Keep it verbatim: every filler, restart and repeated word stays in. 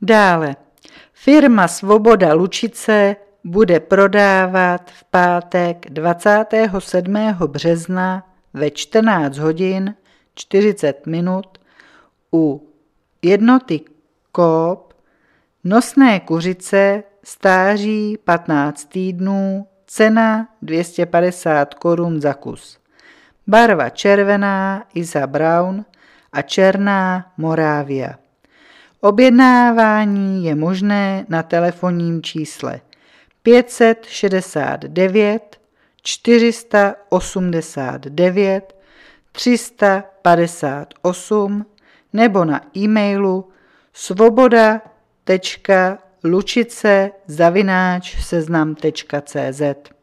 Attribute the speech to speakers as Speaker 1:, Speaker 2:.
Speaker 1: Dále, firma Svoboda Lučice bude prodávat v pátek dvacátého sedmého března ve čtrnáct hodin čtyřicet minut u jednoty Coop nosné kuřice stáří patnáct týdnů, cena dvě stě padesát korun za kus. Barva červená Isa Brown a černá Moravia. Objednávání je možné na telefonním čísle pět set šedesát devět čtyři sta osmdesát devět tři sta padesát osm nebo na e-mailu svoboda tečka lučice zavináč seznam tečka cé zet.